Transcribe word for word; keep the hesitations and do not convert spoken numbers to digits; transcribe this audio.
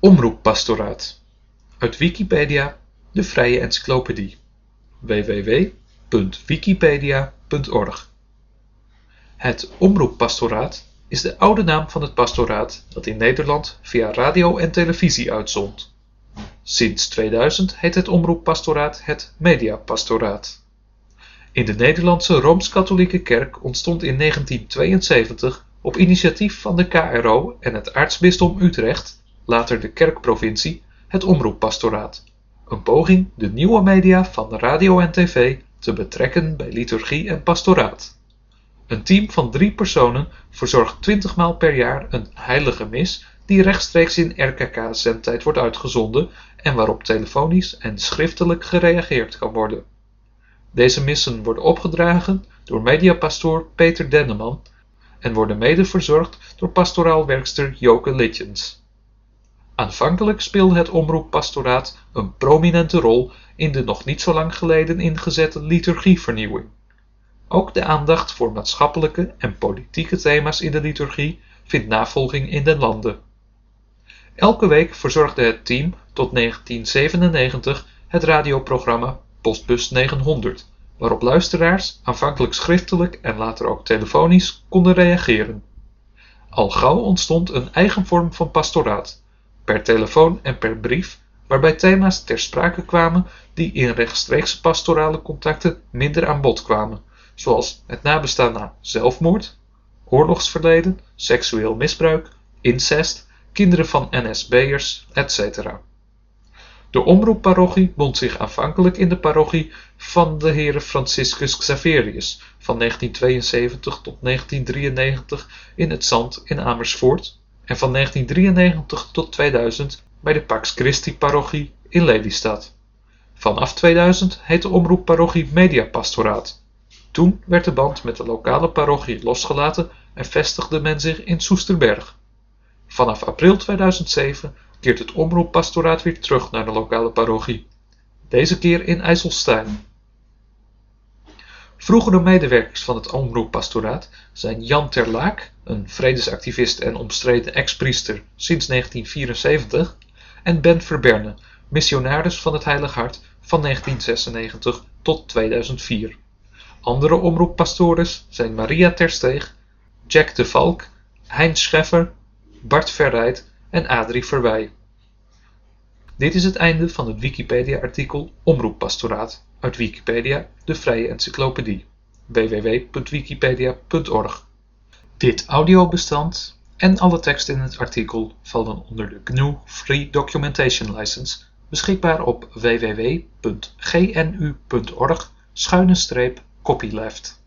Omroeppastoraat. Uit Wikipedia, de vrije encyclopedie. w w w punt wikipedia punt org. Het Omroeppastoraat is de oude naam van het pastoraat dat in Nederland via radio en televisie uitzond. Sinds tweeduizend heet het Omroeppastoraat het Mediapastoraat. In de Nederlandse Rooms-Katholieke Kerk ontstond in negentien tweeënzeventig op initiatief van de K R O en het Aartsbisdom Utrecht, later de Kerkprovincie, het Omroeppastoraat. Een poging de nieuwe media van radio en tv te betrekken bij liturgie en pastoraat. Een team van drie personen verzorgt twintig maal per jaar een heilige mis die rechtstreeks in R K K-zendtijd wordt uitgezonden en waarop telefonisch en schriftelijk gereageerd kan worden. Deze missen worden opgedragen door mediapastoor Peter Denneman en worden mede verzorgd door pastoraal werkster Joke Litjens. Aanvankelijk speelde het Omroeppastoraat een prominente rol in de nog niet zo lang geleden ingezette liturgievernieuwing. Ook de aandacht voor maatschappelijke en politieke thema's in de liturgie vindt navolging in den lande. Elke week verzorgde het team tot negentien zevenennegentig het radioprogramma Postbus negenhonderd, waarop luisteraars aanvankelijk schriftelijk en later ook telefonisch konden reageren. Al gauw ontstond een eigen vorm van pastoraat, per telefoon en per brief, waarbij thema's ter sprake kwamen die in rechtstreekse pastorale contacten minder aan bod kwamen, zoals het nabestaan na zelfmoord, oorlogsverleden, seksueel misbruik, incest, kinderen van N S B'ers, et cetera. De omroepparochie bond zich aanvankelijk in de parochie van de Here Franciscus Xaverius van negentien tweeënzeventig tot negentien drieënnegentig in het Zand in Amersfoort en van negentien drieënnegentig tot tweeduizend bij de Pax Christi parochie in Lelystad. Vanaf tweeduizend heet de omroepparochie Mediapastoraat. Toen werd de band met de lokale parochie losgelaten en vestigde men zich in Soesterberg. Vanaf april tweeduizend zeven keert het omroeppastoraat weer terug naar de lokale parochie. Deze keer in IJsselstein. Vroegere medewerkers van het omroeppastoraat zijn Jan ter Laak, een vredesactivist en omstreden ex-priester sinds negentien vierenzeventig, en Ben Verberne, missionaris van het Heilig Hart van negentien zesennegentig tot tweeduizend vier. Andere omroeppastores zijn Maria Tersteeg, Jack de Valk, Hein Scheffer, Bart Verrijd en Adrie Verwij. Dit is het einde van het Wikipedia-artikel Omroeppastoraat uit Wikipedia, de vrije encyclopedie. w w w punt wikipedia punt org. Dit audiobestand en alle tekst in het artikel vallen onder de G N U Free Documentation License, beschikbaar op w w w punt g n u punt org schuine streep copyleft.